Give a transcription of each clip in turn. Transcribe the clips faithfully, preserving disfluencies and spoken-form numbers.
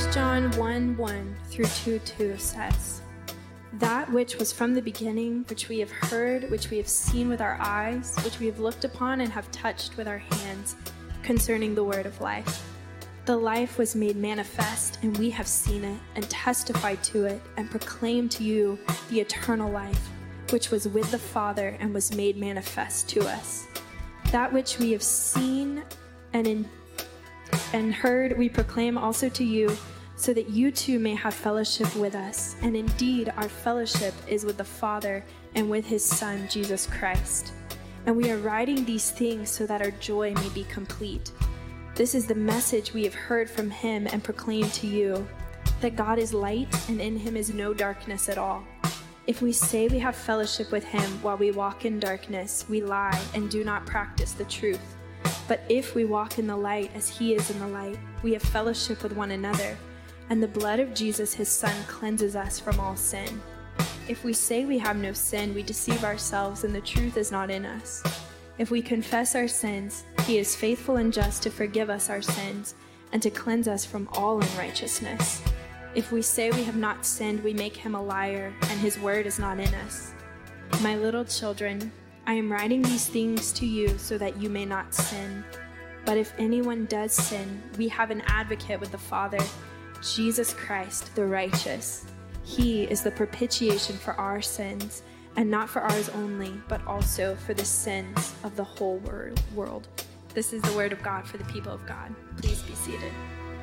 First John one one through two two says, "That which was from the beginning, which we have heard, which we have seen with our eyes, which we have looked upon and have touched with our hands, concerning the word of life. The life was made manifest, and we have seen it, and testified to it, and proclaimed to you the eternal life, which was with the Father and was made manifest to us. That which we have seen and in, and heard we proclaim also to you, so that you too may have fellowship with us. And indeed, our fellowship is with the Father and with his Son, Jesus Christ. And we are writing these things so that our joy may be complete. This is the message we have heard from him and proclaimed to you, that God is light and in him is no darkness at all. If we say we have fellowship with him while we walk in darkness, we lie and do not practice the truth. But if we walk in the light as he is in the light, we have fellowship with one another, and the blood of Jesus his Son cleanses us from all sin. If we say we have no sin, we deceive ourselves and the truth is not in us. If we confess our sins, he is faithful and just to forgive us our sins and to cleanse us from all unrighteousness. If we say we have not sinned, we make him a liar, and his word is not in us. My little children, I am writing these things to you so that you may not sin. But if anyone does sin, we have an advocate with the Father, Jesus Christ, the righteous. He is the propitiation for our sins, and not for ours only, but also for the sins of the whole world." This is the word of God for the people of God. Please be seated.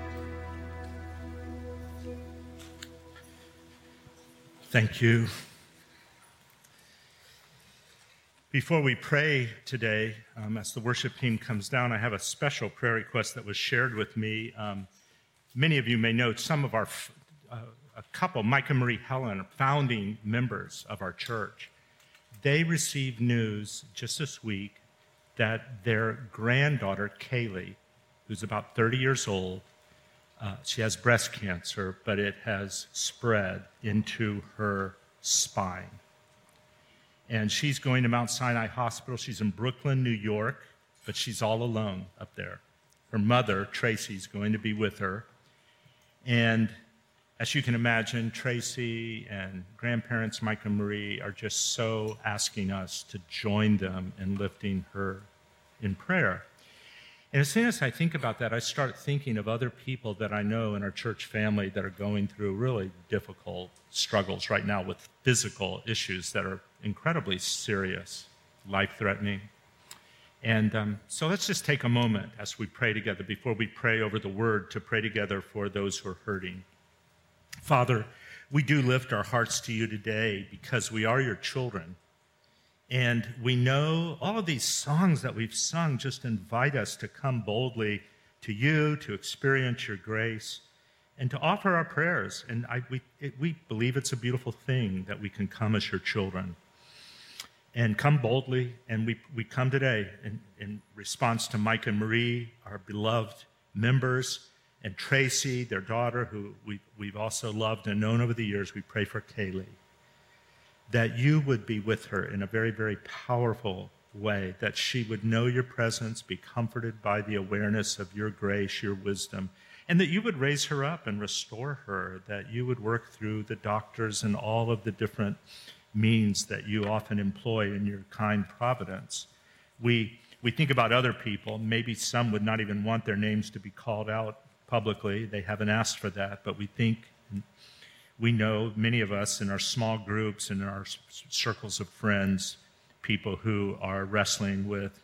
Thank you. Before we pray today, um, as the worship team comes down, I have a special prayer request that was shared with me. Um, many of you may know some of our uh, a couple, Mike and Marie Helen, founding members of our church. They received news just this week that their granddaughter, Kaylee, who's about thirty years old, uh, she has breast cancer, but it has spread into her spine. And she's going to Mount Sinai Hospital. She's in Brooklyn, New York, but she's all alone up there. Her mother, Tracy's going to be with her. And as you can imagine, Tracy and grandparents Mike and Marie are just so asking us to join them in lifting her in prayer. And as soon as I think about that, I start thinking of other people that I know in our church family that are going through really difficult struggles right now with physical issues that are incredibly serious, life-threatening. And um, so let's just take a moment as we pray together, before we pray over the word, to pray together for those who are hurting. Father, we do lift our hearts to you today because we are your children. And we know all of these songs that we've sung just invite us to come boldly to you, to experience your grace, and to offer our prayers. And I, we, it, we believe it's a beautiful thing that we can come as your children and come boldly. And we, we come today in, in response to Mike and Marie, our beloved members, and Tracy, their daughter, who we, we've also loved and known over the years. We pray for Kaylee, that you would be with her in a very, very powerful way, that she would know your presence, be comforted by the awareness of your grace, your wisdom, and that you would raise her up and restore her, that you would work through the doctors and all of the different means that you often employ in your kind providence. We, we think about other people. Maybe some would not even want their names to be called out publicly. They haven't asked for that, but we think, we know, many of us in our small groups and in our circles of friends, people who are wrestling with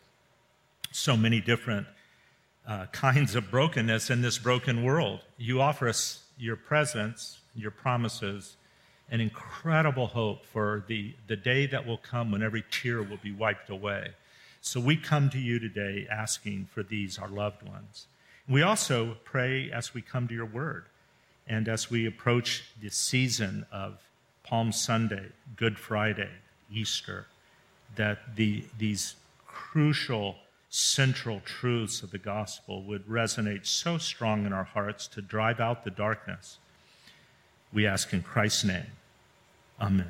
so many different uh, kinds of brokenness in this broken world. You offer us your presence, your promises, an incredible hope for the, the day that will come when every tear will be wiped away. So we come to you today asking for these, our loved ones. We also pray as we come to your word and as we approach the season of Palm Sunday, Good Friday, Easter, that the, these crucial central truths of the gospel would resonate so strong in our hearts to drive out the darkness. We ask in Christ's name. Amen.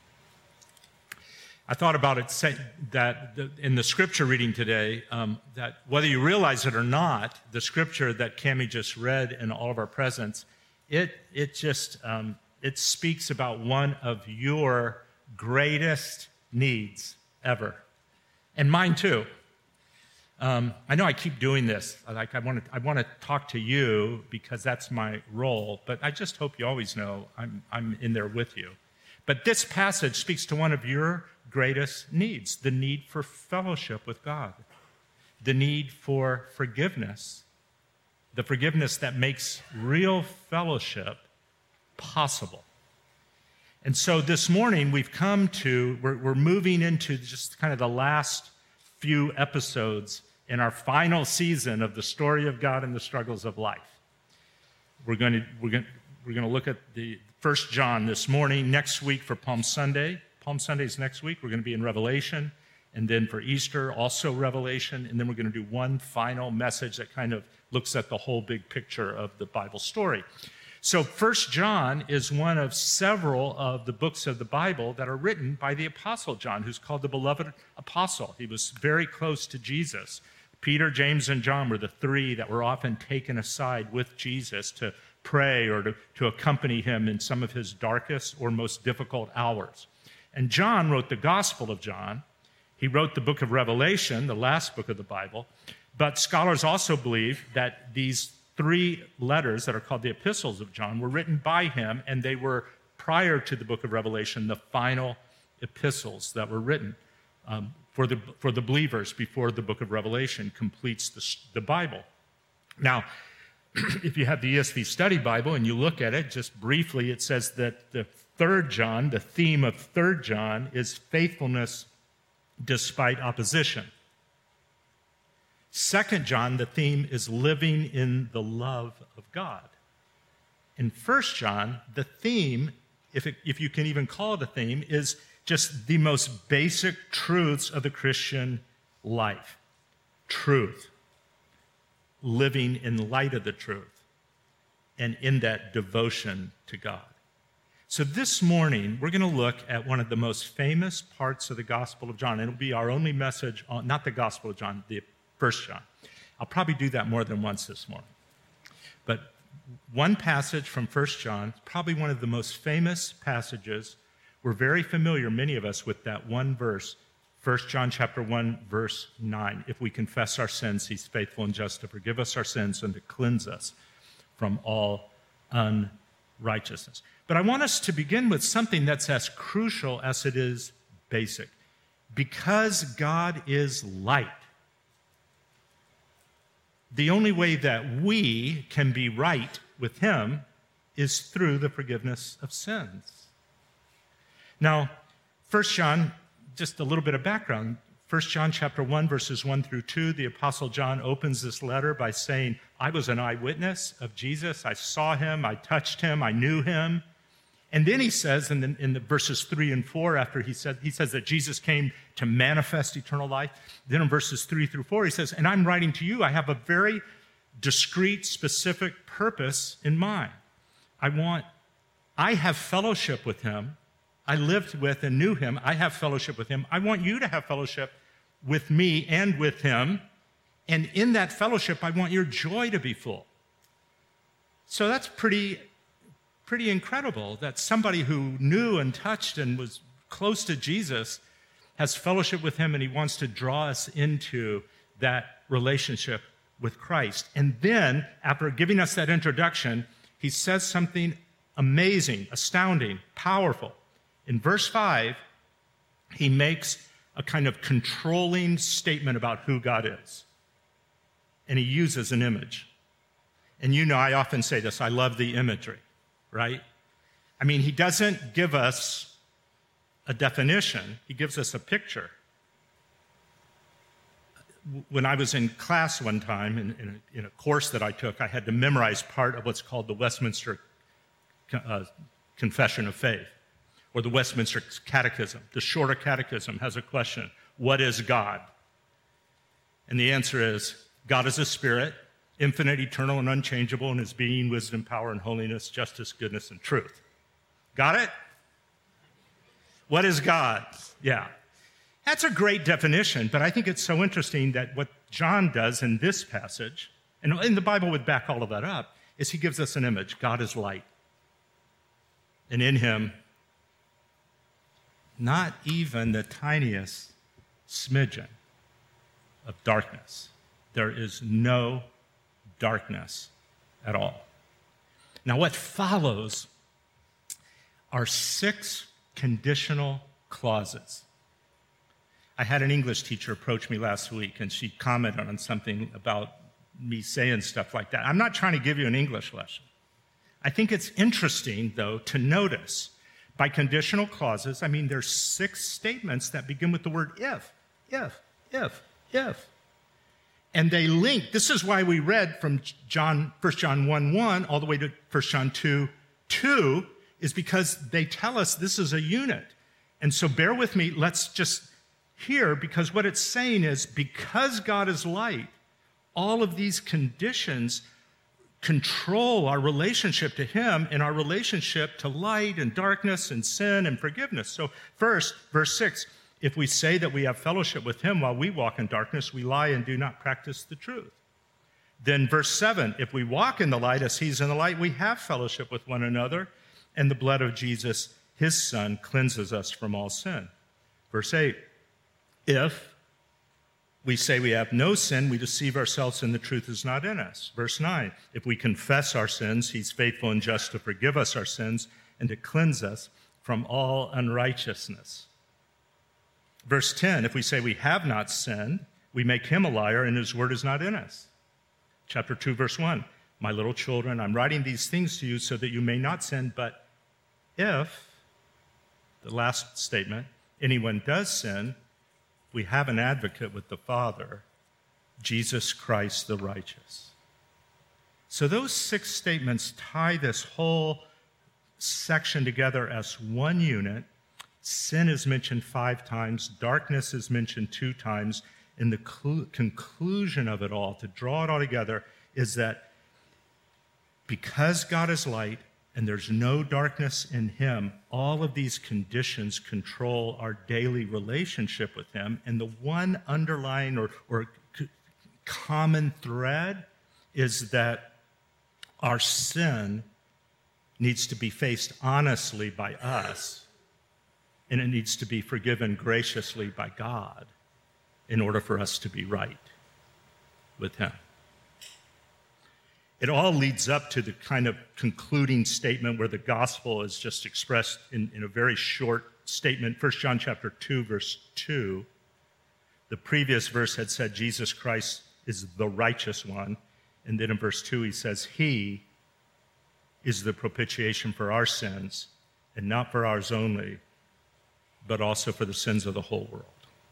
I thought about it say, that the, in the scripture reading today, um, that whether you realize it or not, the scripture that Cammie just read in all of our presence it, it just, um, it speaks about one of your greatest needs ever. And mine too. Um, I know I keep doing this. Like I want to, I want to talk to you because that's my role. But I just hope you always know I'm, I'm in there with you. But this passage speaks to one of your greatest needs: the need for fellowship with God, the need for forgiveness, the forgiveness that makes real fellowship possible. And so this morning we've come to, we're, we're moving into just kind of the last few episodes in our final season of the story of God and the struggles of life. We're going to we're going we're going to look at the First John this morning. Next week for Palm Sunday, Palm Sunday is next week. We're going to be in Revelation, and then for Easter also Revelation, and then we're going to do one final message that kind of looks at the whole big picture of the Bible story. So First John is one of several of the books of the Bible that are written by the Apostle John, who's called the beloved apostle. He was very close to Jesus. Peter, James, and John were the three that were often taken aside with Jesus to pray or to, to accompany him in some of his darkest or most difficult hours. And John wrote the Gospel of John. He wrote the book of Revelation, the last book of the Bible. But scholars also believe that these three letters that are called the epistles of John were written by him, and they were, prior to the book of Revelation, the final epistles that were written um, for the for the believers before the book of Revelation completes the, the Bible. Now, if you have the E S V Study Bible and you look at it, just briefly, it says that the third John, the theme of third John, is faithfulness despite opposition. Second John, the theme is living in the love of God. In First John, the theme, if, it, if you can even call it a theme, is just the most basic truths of the Christian life. Truth. Living in light of the truth. And in that devotion to God. So this morning, we're going to look at one of the most famous parts of the Gospel of John. And it'll be our only message on, not the Gospel of John, the First John. I'll probably do that more than once this morning. But one passage from First John, probably one of the most famous passages. We're very familiar, many of us, with that one verse, First John chapter one, verse nine. If we confess our sins, he's faithful and just to forgive us our sins and to cleanse us from all unrighteousness. But I want us to begin with something that's as crucial as it is basic. Because God is light, the only way that we can be right with him is through the forgiveness of sins. Now, First John, just a little bit of background. First John chapter one, verses one through two, the Apostle John opens this letter by saying, I was an eyewitness of Jesus. I saw him. I touched him. I knew him. And then he says in the, in the verses three and four, after he said, he says that Jesus came to manifest eternal life. Then in verses three through four, he says, and I'm writing to you, I have a very discrete, specific purpose in mind. I want, I have fellowship with him. I lived with and knew him. I have fellowship with him. I want you to have fellowship with me and with him. And in that fellowship, I want your joy to be full. So that's pretty, pretty incredible that somebody who knew and touched and was close to Jesus has fellowship with him, and he wants to draw us into that relationship with Christ. And then, after giving us that introduction, he says something amazing, astounding, powerful. In verse five, he makes a kind of controlling statement about who God is. And he uses an image. And you know, I often say this, I love the imagery, right? I mean, he doesn't give us a definition, he gives us a picture. When I was in class one time, in, in, a, in a course that I took, I had to memorize part of what's called the Westminster uh, Confession of Faith, or the Westminster Catechism. The Shorter Catechism has a question, what is God? And the answer is, God is a spirit, infinite, eternal, and unchangeable in his being, wisdom, power, and holiness, justice, goodness, and truth. Got it? What is God? Yeah. That's a great definition, but I think it's so interesting that what John does in this passage, and the Bible would back all of that up, is he gives us an image. God is light. And in him, not even the tiniest smidgen of darkness. There is no darkness at all. Now, what follows are six conditional clauses. I had an English teacher approach me last week, and she commented on something about me saying stuff like that. I'm not trying to give you an English lesson. I think it's interesting, though, to notice by conditional clauses, I mean, there's six statements that begin with the word if, if, if, if. And they link. This is why we read from John, First John one one all the way to First John two two, is because they tell us this is a unit. And so bear with me. Let's just hear, because what it's saying is because God is light, all of these conditions control our relationship to him and our relationship to light and darkness and sin and forgiveness. So first, verse six, if we say that we have fellowship with him while we walk in darkness, we lie and do not practice the truth. Then verse seven, if we walk in the light as he's in the light, we have fellowship with one another, and the blood of Jesus, his son, cleanses us from all sin. Verse eight, if we say we have no sin, we deceive ourselves and the truth is not in us. Verse nine, if we confess our sins, he's faithful and just to forgive us our sins and to cleanse us from all unrighteousness. Verse ten, if we say we have not sinned, we make him a liar and his word is not in us. Chapter two, verse one, my little children, I'm writing these things to you so that you may not sin, but if, the last statement, anyone does sin, we have an advocate with the Father, Jesus Christ the righteous. So those six statements tie this whole section together as one unit. Sin is mentioned five times, darkness is mentioned two times, and the cl- conclusion of it all, to draw it all together, is that because God is light and there's no darkness in him, all of these conditions control our daily relationship with him, and the one underlying or, or c- common thread is that our sin needs to be faced honestly by us, and it needs to be forgiven graciously by God in order for us to be right with him. It all leads up to the kind of concluding statement where the gospel is just expressed in, in a very short statement. First John chapter two, verse two. The previous verse had said Jesus Christ is the righteous one. And then in verse two, he says, he is the propitiation for our sins, and not for ours only, but also for the sins of the whole world.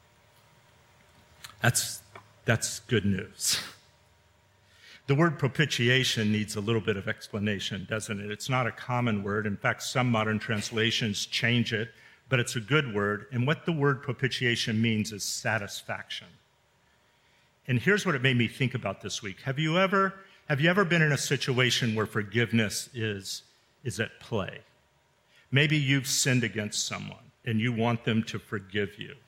That's, that's good news. The word propitiation needs a little bit of explanation, doesn't it? It's not a common word. In fact, some modern translations change it, but it's a good word. And what the word propitiation means is satisfaction. And here's what it made me think about this week. Have you ever, have you ever been in a situation where forgiveness is, is at play? Maybe you've sinned against someone and you want them to forgive you,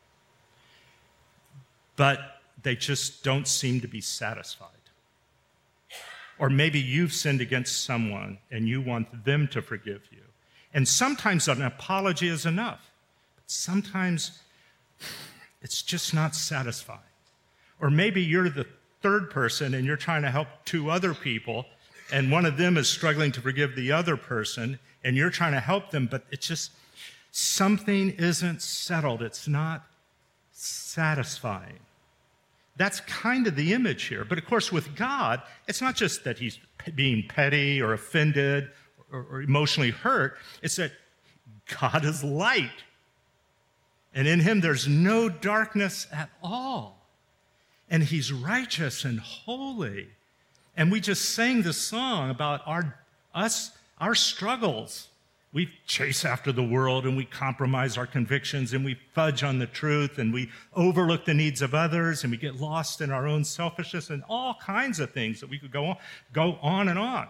but they just don't seem to be satisfied. Or maybe you've sinned against someone and you want them to forgive you. And sometimes an apology is enough, but sometimes it's just not satisfying. Or maybe you're the third person and you're trying to help two other people, and one of them is struggling to forgive the other person, and you're trying to help them, but it's just something isn't settled. It's not satisfying. That's kind of the image here. But of course, with God, it's not just that he's being petty or offended or, or emotionally hurt. It's that God is light. And in him, there's no darkness at all. And he's righteous and holy. And we just sang this song about our, us, our struggles. We chase after the world and we compromise our convictions and we fudge on the truth and we overlook the needs of others and we get lost in our own selfishness and all kinds of things that we could go on, go on and on.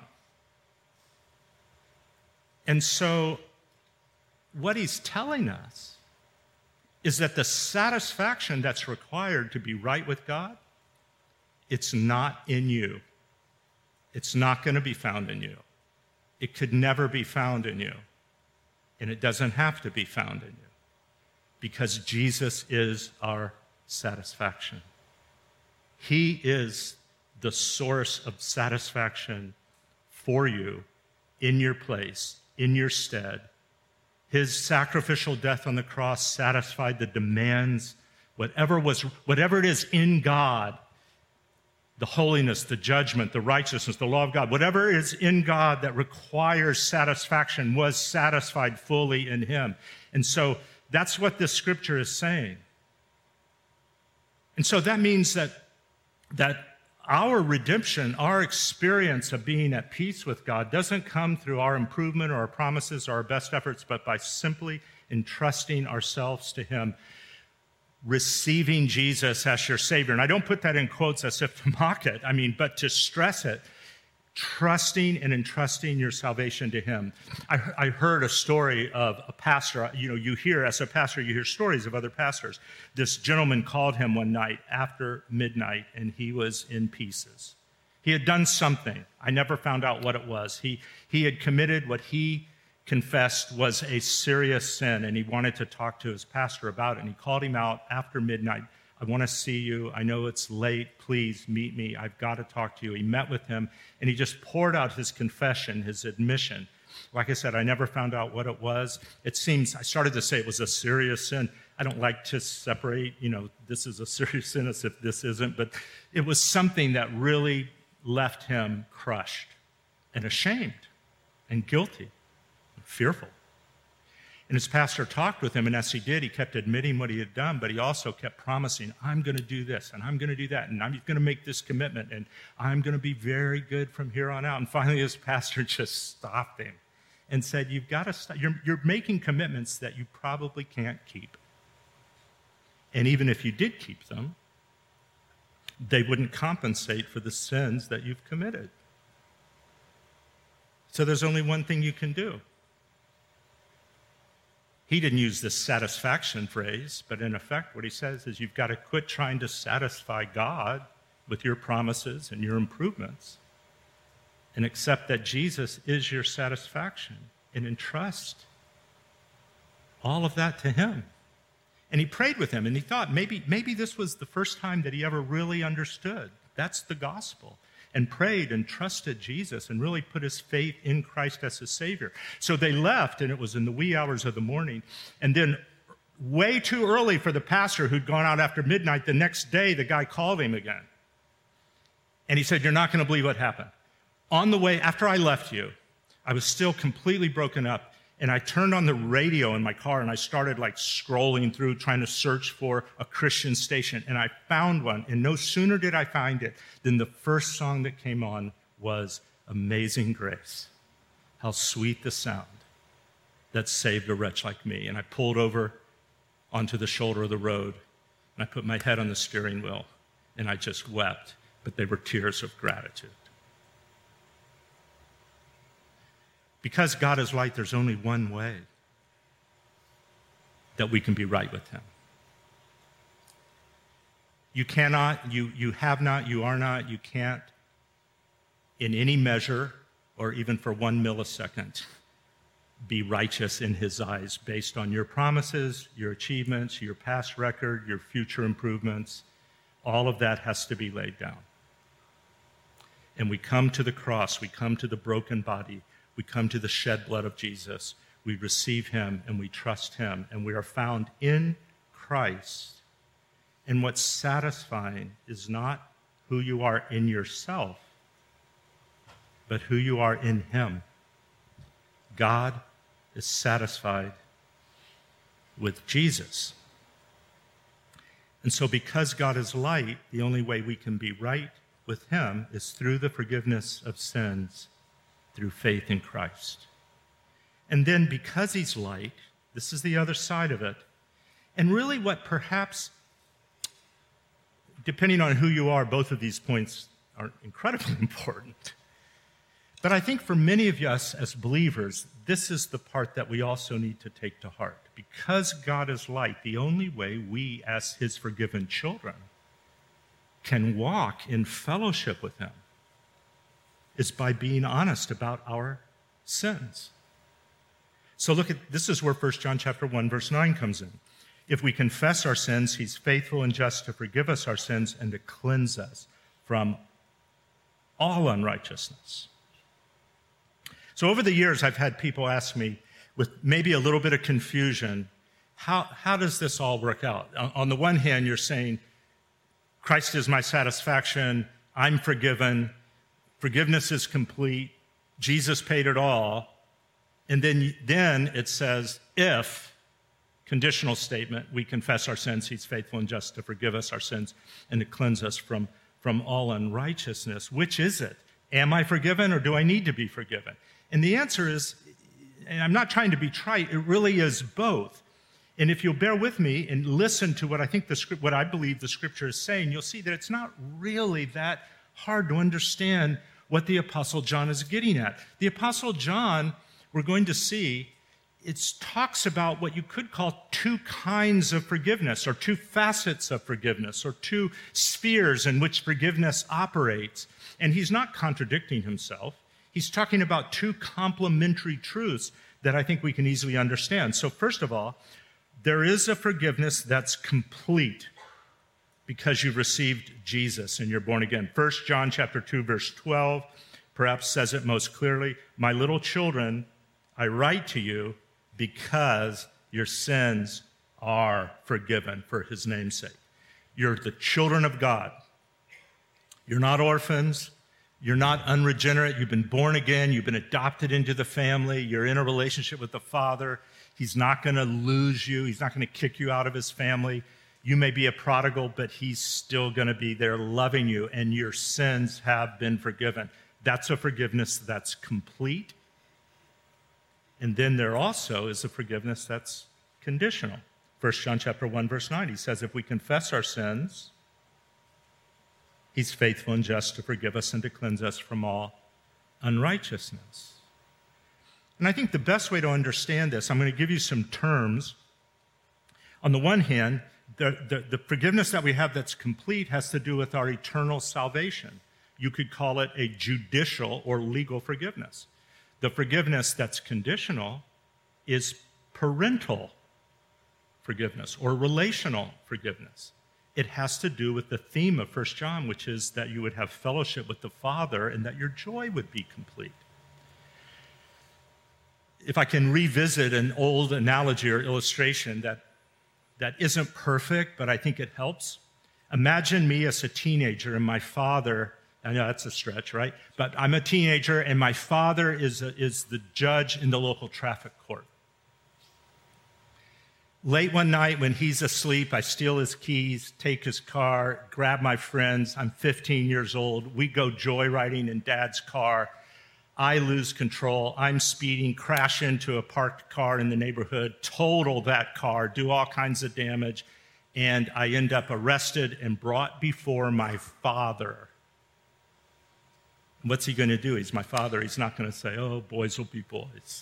And so what he's telling us is that the satisfaction that's required to be right with God, it's not in you. It's not going to be found in you. It could never be found in you. And it doesn't have to be found in you, because Jesus is our satisfaction. He is the source of satisfaction for you, in your place, in your stead. His sacrificial death on the cross satisfied the demands, whatever was, whatever it is in God, the holiness, the judgment, the righteousness, the law of God, whatever is in God that requires satisfaction was satisfied fully in him. And so that's what this scripture is saying. And so that means that, that our redemption, our experience of being at peace with God doesn't come through our improvement or our promises or our best efforts, but by simply entrusting ourselves to him, receiving Jesus as your Savior. And I don't put that in quotes as if to mock it, I mean, but to stress it, trusting and entrusting your salvation to him. I, I heard a story of a pastor. You know, you hear, as a pastor, you hear stories of other pastors. This gentleman called him one night after midnight, and he was in pieces. He had done something. I never found out what it was. He, he had committed what he confessed was a serious sin, and he wanted to talk to his pastor about it. And he called him out after midnight. I want to see you. I know it's late. Please meet me. I've got to talk to you. He met with him, and he just poured out his confession, his admission. Like I said, I never found out what it was. It seems, I started to say it was a serious sin. I don't like to separate, you know, this is a serious sin as if this isn't, but it was something that really left him crushed and ashamed and guilty and fearful. And his pastor talked with him, and as he did, he kept admitting what he had done, but he also kept promising, I'm going to do this, and I'm going to do that, and I'm going to make this commitment, and I'm going to be very good from here on out. And finally, his pastor just stopped him and said, you've got to stop. You're, you're making commitments that you probably can't keep. And even if you did keep them, they wouldn't compensate for the sins that you've committed. So there's only one thing you can do. He didn't use this satisfaction phrase, but in effect what he says is you've got to quit trying to satisfy God with your promises and your improvements and accept that Jesus is your satisfaction and entrust all of that to him. And he prayed with him, and he thought maybe, maybe this was the first time that he ever really understood. That's the gospel. And prayed and trusted Jesus and really put his faith in Christ as his Savior. So they left, and it was in the wee hours of the morning. And then way too early for the pastor who'd gone out after midnight, the next day the guy called him again. And he said, you're not going to believe what happened. On the way, after I left you, I was still completely broken up. And I turned on the radio in my car, and I started like scrolling through, trying to search for a Christian station. And I found one. And no sooner did I find it than the first song that came on was Amazing Grace. How sweet the sound that saved a wretch like me. And I pulled over onto the shoulder of the road, and I put my head on the steering wheel, and I just wept. But they were tears of gratitude. Because God is light, there's only one way that we can be right with him. You cannot, you, you have not, you are not, you can't, in any measure, or even for one millisecond, be righteous in his eyes based on your promises, your achievements, your past record, your future improvements. All of that has to be laid down. And we come to the cross, we come to the broken body, we come to the shed blood of Jesus. We receive him and we trust him, and we are found in Christ. And what's satisfying is not who you are in yourself, but who you are in him. God is satisfied with Jesus. And so because God is light, the only way we can be right with him is through the forgiveness of sins, through faith in Christ. And then because he's light, this is the other side of it. And really what perhaps, depending on who you are, both of these points are incredibly important. But I think for many of us as believers, this is the part that we also need to take to heart. Because God is light, the only way we as his forgiven children can walk in fellowship with him is by being honest about our sins. So look at, this is where First John chapter one, verse nine comes in. If we confess our sins, he's faithful and just to forgive us our sins and to cleanse us from all unrighteousness. So over the years, I've had people ask me, with maybe a little bit of confusion, how, how does this all work out? On the one hand, you're saying, Christ is my satisfaction, I'm forgiven, forgiveness is complete, Jesus paid it all. And then, then it says, if, conditional statement, we confess our sins, he's faithful and just to forgive us our sins and to cleanse us from, from all unrighteousness. Which is it? Am I forgiven or do I need to be forgiven? And the answer is, and I'm not trying to be trite, it really is both. And if you'll bear with me and listen to what I think the script, what I believe the scripture is saying, you'll see that it's not really that hard to understand what the Apostle John is getting at. The Apostle John, we're going to see, it talks about what you could call two kinds of forgiveness, or two facets of forgiveness, or two spheres in which forgiveness operates. And he's not contradicting himself. He's talking about two complementary truths that I think we can easily understand. So first of all, there is a forgiveness that's complete because you've received Jesus and you're born again. First John chapter two, verse twelve, perhaps says it most clearly. My little children, I write to you because your sins are forgiven for his name's sake. You're the children of God. You're not orphans. You're not unregenerate. You've been born again. You've been adopted into the family. You're in a relationship with the Father. He's not going to lose you. He's not going to kick you out of his family. You may be a prodigal, but he's still going to be there loving you, and your sins have been forgiven. That's a forgiveness that's complete. And then there also is a forgiveness that's conditional. First John chapter one, verse nine, he says, if we confess our sins, he's faithful and just to forgive us and to cleanse us from all unrighteousness. And I think the best way to understand this, I'm going to give you some terms. On the one hand, the, the, the forgiveness that we have that's complete has to do with our eternal salvation. You could call it a judicial or legal forgiveness. The forgiveness that's conditional is parental forgiveness or relational forgiveness. It has to do with the theme of First John, which is that you would have fellowship with the Father and that your joy would be complete. If I can revisit an old analogy or illustration that, that isn't perfect, but I think it helps. Imagine me as a teenager and my father, I know that's a stretch, right? But I'm a teenager and my father is, a, is the judge in the local traffic court. Late one night when he's asleep, I steal his keys, take his car, grab my friends. I'm fifteen years old. We go joyriding in Dad's car. I lose control. I'm speeding, crash into a parked car in the neighborhood, total that car, do all kinds of damage, and I end up arrested and brought before my father. What's he going to do? He's my father. He's not going to say, oh, boys will be boys.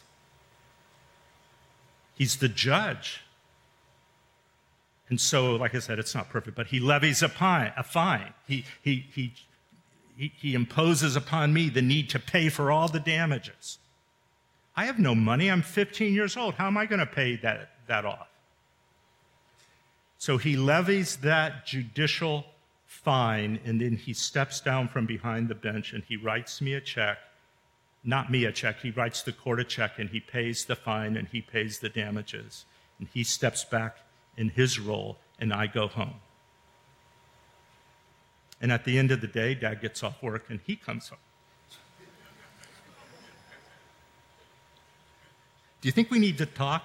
He's the judge. And so, like I said, it's not perfect, but he levies a fine. A fine. He, he, he, he, he imposes upon me the need to pay for all the damages. I have no money. I'm fifteen years old. How am I going to pay that, that off? So he levies that judicial fine, and then he steps down from behind the bench and he writes me a check. Not me a check. He writes the court a check, and he pays the fine, and he pays the damages. And he steps back in his role, and I go home. And at the end of the day, Dad gets off work, and he comes home. Do you think we need to talk?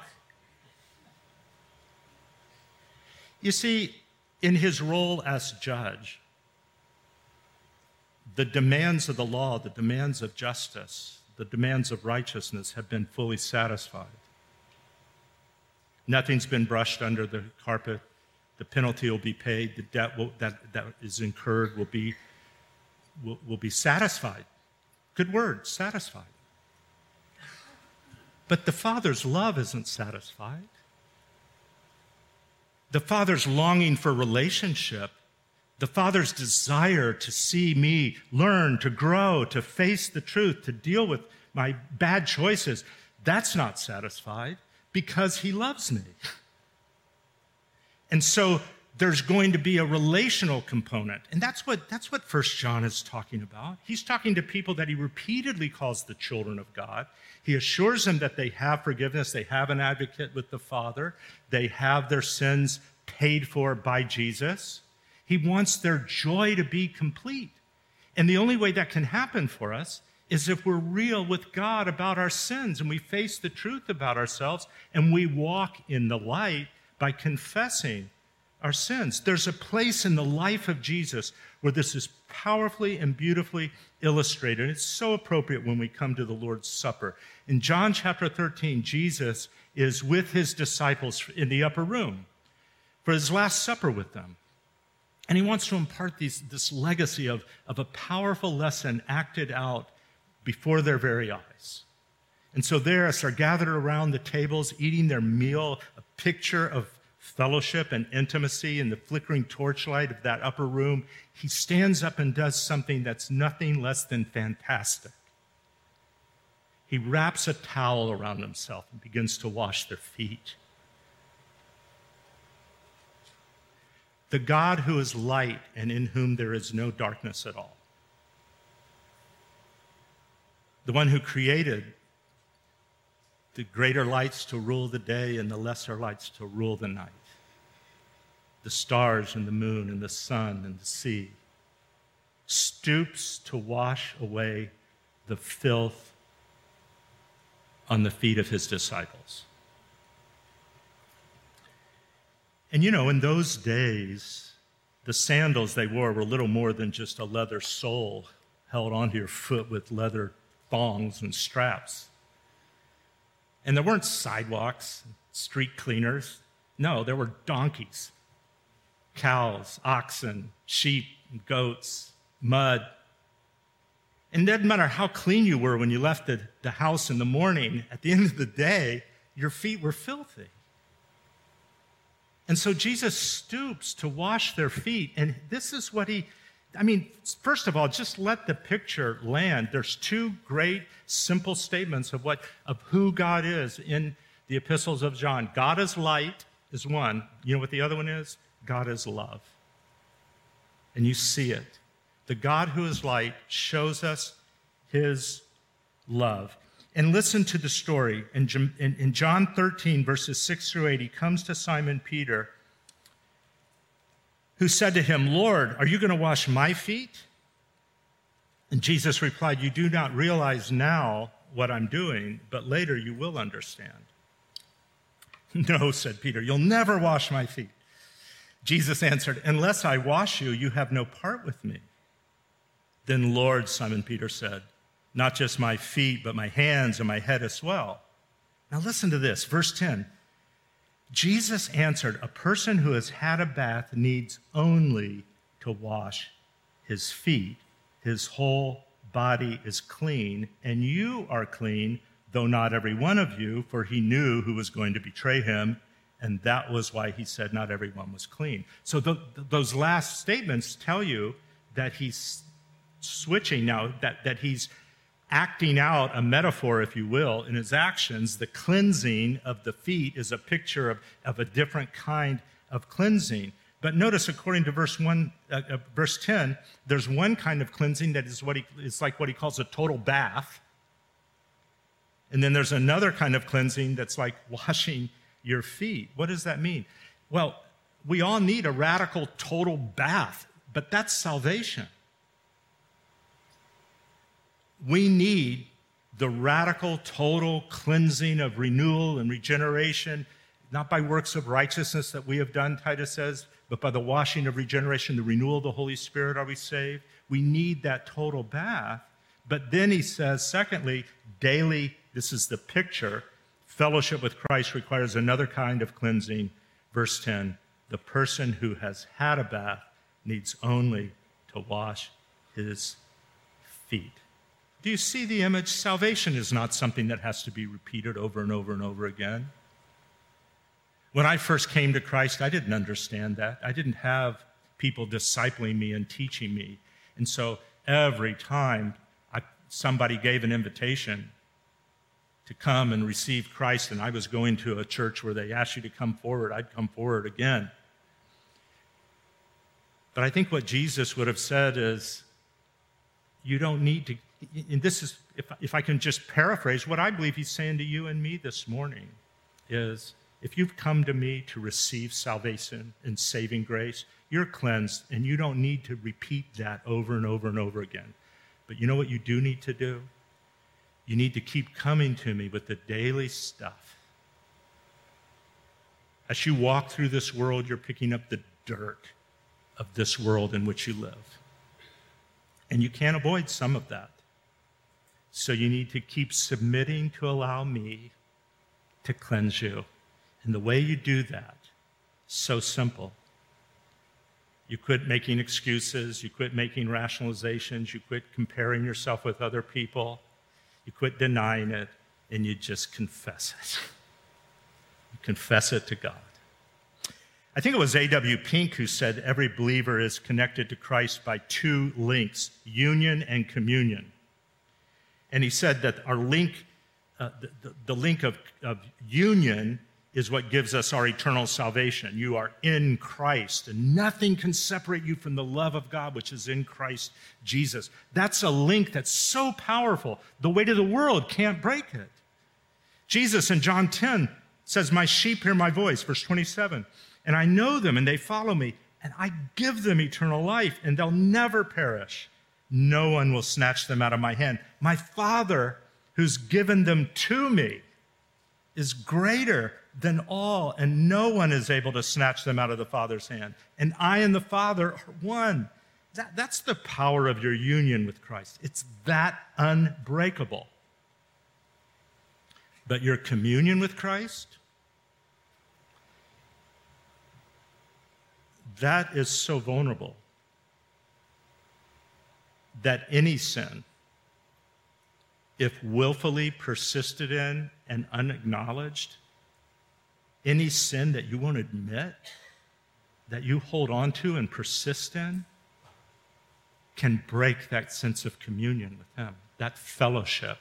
You see, in his role as judge, the demands of the law, the demands of justice, the demands of righteousness have been fully satisfied. Nothing's been brushed under the carpet. The penalty will be paid. The debt will, that, that is incurred will be, will, will be satisfied. Good word, satisfied. But the Father's love isn't satisfied. The Father's longing for relationship The Father's desire to see me learn, to grow, to face the truth, to deal with my bad choices, that's not satisfied because he loves me. And so there's going to be a relational component. And that's what, that's what First John is talking about. He's talking to people that he repeatedly calls the children of God. He assures them that they have forgiveness, they have an advocate with the Father, they have their sins paid for by Jesus. He wants their joy to be complete. And the only way that can happen for us is if we're real with God about our sins and we face the truth about ourselves and we walk in the light by confessing our sins. There's a place in the life of Jesus where this is powerfully and beautifully illustrated. And it's so appropriate when we come to the Lord's Supper. In John chapter thirteen, Jesus is with his disciples in the upper room for his last supper with them. And he wants to impart these, this legacy of, of a powerful lesson acted out before their very eyes. And so there, as they're gathered around the tables, eating their meal, a picture of fellowship and intimacy in the flickering torchlight of that upper room, he stands up and does something that's nothing less than fantastic. He wraps a towel around himself and begins to wash their feet. The God who is light and in whom there is no darkness at all. The one who created the greater lights to rule the day and the lesser lights to rule the night. The stars and the moon and the sun and the sea. Stoops to wash away the filth on the feet of his disciples. And you know, in those days, the sandals they wore were little more than just a leather sole held onto your foot with leather thongs and straps. And there weren't sidewalks, street cleaners. No, there were donkeys, cows, oxen, sheep, goats, mud. And it doesn't matter how clean you were when you left the, the house in the morning, at the end of the day, your feet were filthy. And so Jesus stoops to wash their feet. And this is what he, I mean, first of all, just let the picture land. There's two great, simple statements of what, of who God is in the epistles of John. God is light is one. You know what the other one is? God is love. And you see it. The God who is light shows us his love. And listen to the story. In, in, in John thirteen, verses six through eight, he comes to Simon Peter, who said to him, "Lord, are you going to wash my feet?" And Jesus replied, "You do not realize now what I'm doing, but later you will understand." "No," said Peter, "you'll never wash my feet." Jesus answered, "Unless I wash you, you have no part with me." "Then, Lord," Simon Peter said, "not just my feet, but my hands and my head as well." Now listen to this, verse ten. Jesus answered, "A person who has had a bath needs only to wash his feet. His whole body is clean, and you are clean, though not every one of you, for he knew who was going to betray him, and that was why he said not everyone was clean." So th- those last statements tell you that he's switching now, that, that he's acting out a metaphor, if you will, in his actions. The cleansing of the feet is a picture of, of a different kind of cleansing. But notice, according to verse one, uh, uh, verse ten, there's one kind of cleansing that is what he is like what he calls a total bath. And then there's another kind of cleansing that's like washing your feet. What does that mean? Well, we all need a radical total bath, but that's salvation. We need the radical, total cleansing of renewal and regeneration, not by works of righteousness that we have done, Titus says, but by the washing of regeneration, the renewal of the Holy Spirit are we saved. We need that total bath. But then he says, secondly, daily, this is the picture, fellowship with Christ requires another kind of cleansing. Verse ten, the person who has had a bath needs only to wash his feet. Do you see the image? Salvation is not something that has to be repeated over and over and over again. When I first came to Christ, I didn't understand that. I didn't have people discipling me and teaching me. And so every time I, somebody gave an invitation to come and receive Christ, and I was going to a church where they asked you to come forward, I'd come forward again. But I think what Jesus would have said is, you don't need to, and this is, if, if I can just paraphrase, what I believe he's saying to you and me this morning is, if you've come to me to receive salvation and saving grace, you're cleansed, and you don't need to repeat that over and over and over again. But you know what you do need to do? You need to keep coming to me with the daily stuff. As you walk through this world, you're picking up the dirt of this world in which you live. And you can't avoid some of that. So you need to keep submitting to allow me to cleanse you. And the way you do that, so simple. You quit making excuses, you quit making rationalizations, you quit comparing yourself with other people, you quit denying it, and you just confess it. You confess it to God. I think it was A W Pink who said every believer is connected to Christ by two links, union and communion. And he said that our link, uh, the, the, the link of, of union is what gives us our eternal salvation. You are in Christ, and nothing can separate you from the love of God, which is in Christ Jesus. That's a link that's so powerful. The weight of the world can't break it. Jesus in John ten says, my sheep hear my voice, verse twenty-seven, and I know them, and they follow me, and I give them eternal life, and they'll never perish. No one will snatch them out of my hand. My Father, who's given them to me, is greater than all, and no one is able to snatch them out of the Father's hand. And I and the Father are one. That, that's the power of your union with Christ. It's that unbreakable. But your communion with Christ, that is so vulnerable that any sin, if willfully persisted in and unacknowledged, any sin that you won't admit, that you hold on to and persist in, can break that sense of communion with him, that fellowship.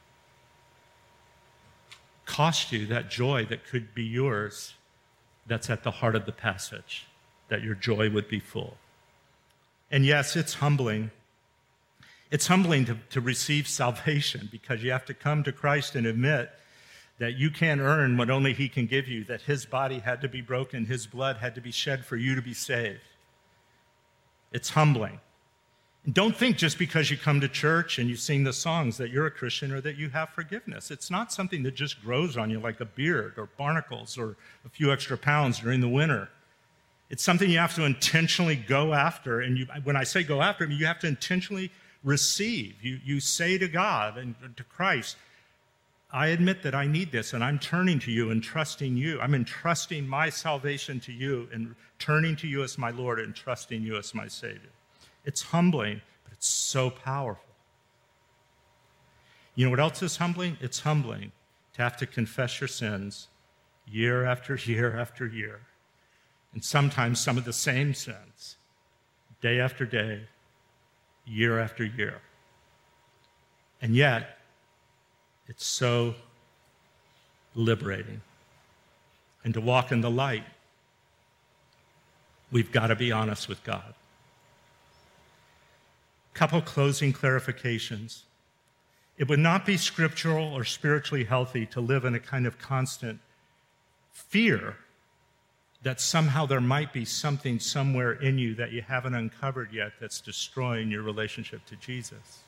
Cost you that joy that could be yours, that's at the heart of the passage, that your joy would be full. And yes, it's humbling. It's humbling to, to receive salvation, because you have to come to Christ and admit that you can't earn what only he can give you, that his body had to be broken, his blood had to be shed for you to be saved. It's humbling. And don't think just because you come to church and you sing the songs that you're a Christian or that you have forgiveness. It's not something that just grows on you like a beard or barnacles or a few extra pounds during the winter. It's something you have to intentionally go after. And you, when I say go after, I mean you have to intentionally receive. You, you say to God and to Christ, I admit that I need this, and I'm turning to you and trusting you. I'm entrusting my salvation to you and turning to you as my Lord and trusting you as my Savior. It's humbling, but it's so powerful. You know what else is humbling? It's humbling to have to confess your sins year after year after year, and sometimes some of the same sins, day after day, year after year. And yet, it's so liberating. And to walk in the light, we've got to be honest with God. Couple closing clarifications. It would not be scriptural or spiritually healthy to live in a kind of constant fear that somehow there might be something somewhere in you that you haven't uncovered yet that's destroying your relationship to Jesus.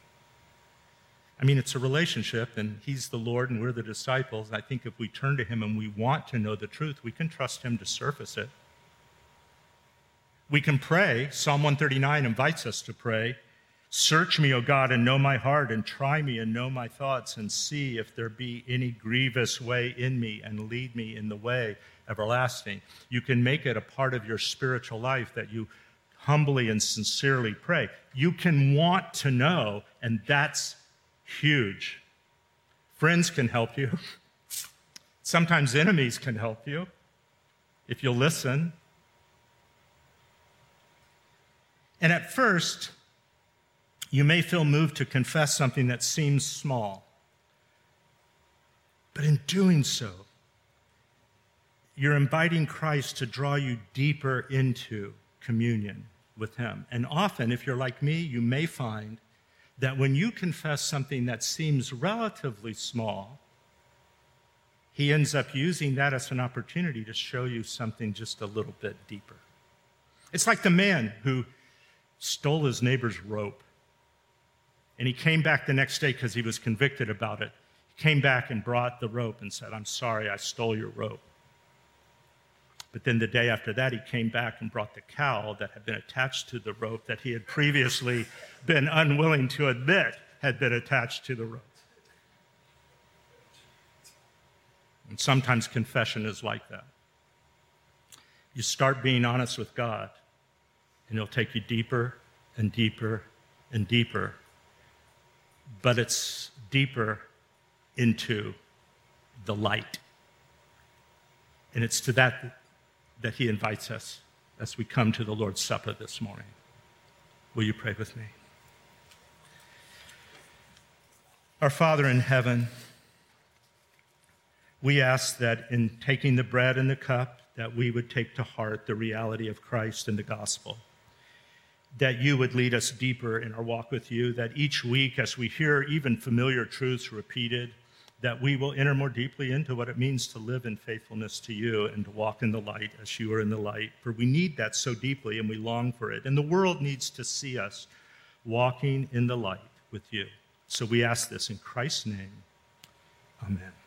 I mean, it's a relationship, and he's the Lord and we're the disciples. I think if we turn to him and we want to know the truth, we can trust him to surface it. We can pray. Psalm one thirty-nine invites us to pray. Search me, O God, and know my heart, and try me and know my thoughts, and see if there be any grievous way in me, and lead me in the way everlasting. You can make it a part of your spiritual life that you humbly and sincerely pray. You can want to know, and that's huge. Friends can help you. Sometimes enemies can help you if you'll listen. And at first, you may feel moved to confess something that seems small. But in doing so, you're inviting Christ to draw you deeper into communion with him. And often, if you're like me, you may find that when you confess something that seems relatively small, he ends up using that as an opportunity to show you something just a little bit deeper. It's like the man who stole his neighbor's rope. And he came back the next day because he was convicted about it. He came back and brought the rope and said, "I'm sorry, I stole your rope." But then the day after that, he came back and brought the cow that had been attached to the rope that he had previously been unwilling to admit had been attached to the rope. And sometimes confession is like that. You start being honest with God, and he'll take you deeper and deeper and deeper. But it's deeper into the light. And it's to that that he invites us as we come to the Lord's Supper this morning. Will you pray with me? Our Father in heaven, we ask that in taking the bread and the cup, that we would take to heart the reality of Christ and the gospel, that you would lead us deeper in our walk with you, that each week as we hear even familiar truths repeated, that we will enter more deeply into what it means to live in faithfulness to you and to walk in the light as you are in the light. For we need that so deeply and we long for it. And the world needs to see us walking in the light with you. So we ask this in Christ's name. Amen.